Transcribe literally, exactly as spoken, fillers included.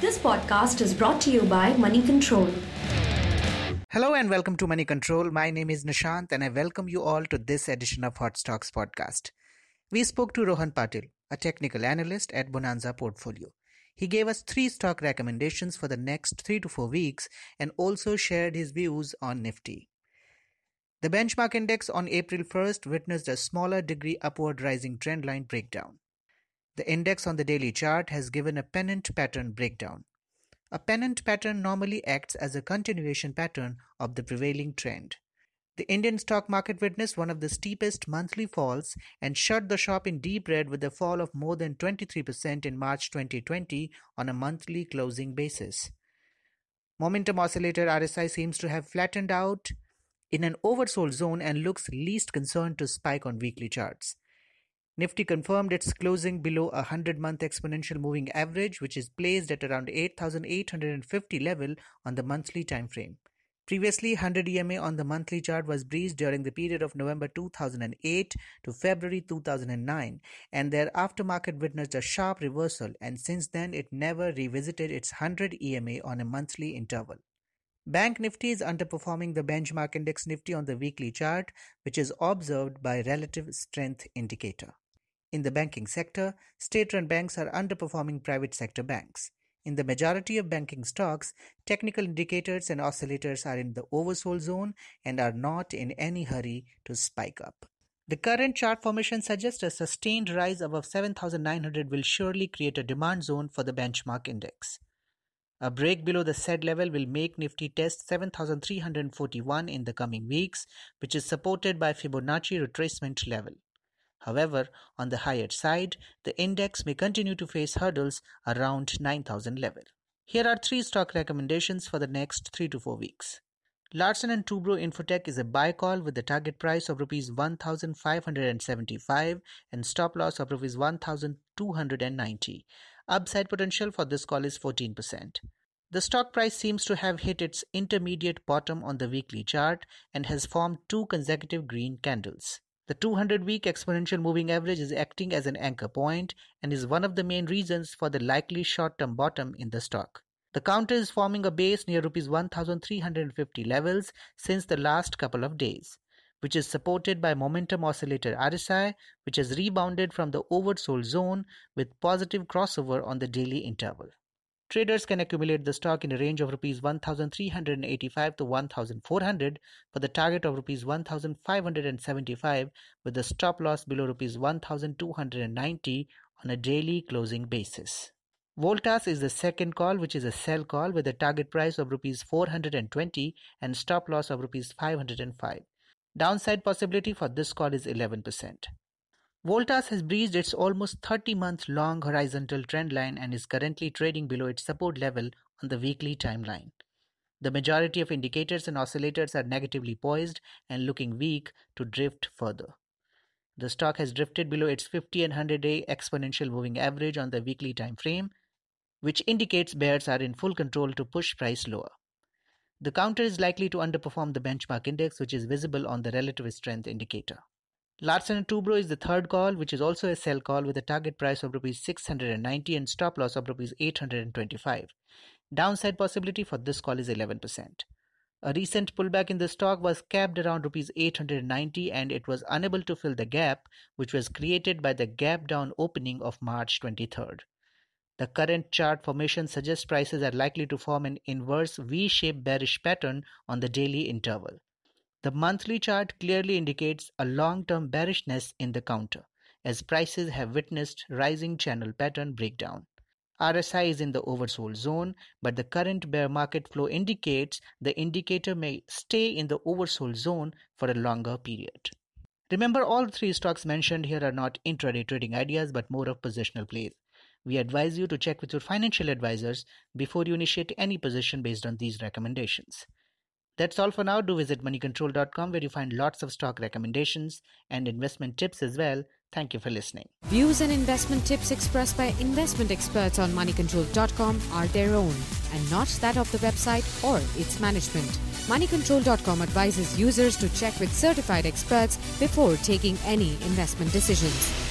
This podcast is brought to you by Money Control. Hello and welcome to Money Control. My name is Nishant and I welcome you all to this edition of Hot Stocks podcast. We spoke to Rohan Patil, a technical analyst at Bonanza Portfolio. He gave us three stock recommendations for the next three to four weeks and also shared his views on Nifty. The benchmark index on April first witnessed a smaller degree upward rising trendline breakdown. The index on the daily chart has given a pennant pattern breakdown. A pennant pattern normally acts as a continuation pattern of the prevailing trend. The Indian stock market witnessed one of the steepest monthly falls and shut the shop in deep red with a fall of more than twenty-three percent in March twenty twenty on a monthly closing basis. Momentum oscillator R S I seems to have flattened out in an oversold zone and looks least concerned to spike on weekly charts. Nifty confirmed its closing below a hundred-month exponential moving average, which is placed at around eight thousand eight hundred fifty level on the monthly time frame. Previously, one hundred E M A on the monthly chart was breached during the period of November two thousand eight to February two thousand nine, and their aftermarket witnessed a sharp reversal, and since then it never revisited its one hundred E M A on a monthly interval. Bank Nifty is underperforming the benchmark index Nifty on the weekly chart, which is observed by relative strength indicator. In the banking sector, state-run banks are underperforming private sector banks. In the majority of banking stocks, technical indicators and oscillators are in the oversold zone and are not in any hurry to spike up. The current chart formation suggests a sustained rise above seven thousand nine hundred will surely create a demand zone for the benchmark index. A break below the said level will make Nifty test seven thousand three hundred forty-one in the coming weeks, which is supported by Fibonacci retracement level. However, on the higher side, the index may continue to face hurdles around nine thousand level. Here are three stock recommendations for the next three to four weeks. Larsen and Toubro Infotech is a buy call with the target price of rupees one thousand five hundred seventy-five and stop loss of rupees one thousand two hundred ninety. Upside potential for this call is fourteen percent. The stock price seems to have hit its intermediate bottom on the weekly chart and has formed two consecutive green candles. The two hundred week exponential moving average is acting as an anchor point and is one of the main reasons for the likely short-term bottom in the stock. The counter is forming a base near rupees one thousand three hundred fifty levels since the last couple of days, which is supported by momentum oscillator R S I, which has rebounded from the oversold zone with positive crossover on the daily interval. Traders can accumulate the stock in a range of rupees one thousand three hundred eighty-five to one thousand four hundred for the target of rupees one thousand five hundred seventy-five with the stop loss below rupees one thousand two hundred ninety on a daily closing basis. Voltas is the second call, which is a sell call with a target price of rupees four hundred twenty and stop loss of rupees five hundred five. Downside possibility for this call is eleven percent. Voltas has breached its almost thirty-month long horizontal trend line and is currently trading below its support level on the weekly timeline. The majority of indicators and oscillators are negatively poised and looking weak to drift further. The stock has drifted below its fifty and one hundred day exponential moving average on the weekly time frame, which indicates bears are in full control to push price lower. The counter is likely to underperform the benchmark index, which is visible on the relative strength indicator. Larsen and Toubro is the third call, which is also a sell call with a target price of rupees six hundred ninety and stop loss of rupees eight hundred twenty-five. Downside possibility for this call is eleven percent. A recent pullback in the stock was capped around rupees eight hundred ninety and it was unable to fill the gap, which was created by the gap down opening of March twenty-third. The current chart formation suggests prices are likely to form an inverse V-shaped bearish pattern on the daily interval. The monthly chart clearly indicates a long-term bearishness in the counter, as prices have witnessed rising channel pattern breakdown. R S I is in the oversold zone, but the current bear market flow indicates the indicator may stay in the oversold zone for a longer period. Remember, all three stocks mentioned here are not intraday trading ideas, but more of positional plays. We advise you to check with your financial advisors before you initiate any position based on these recommendations. That's all for now. Do visit money control dot com where you find lots of stock recommendations and investment tips as well. Thank you for listening. Views and investment tips expressed by investment experts on money control dot com are their own and not that of the website or its management. money control dot com advises users to check with certified experts before taking any investment decisions.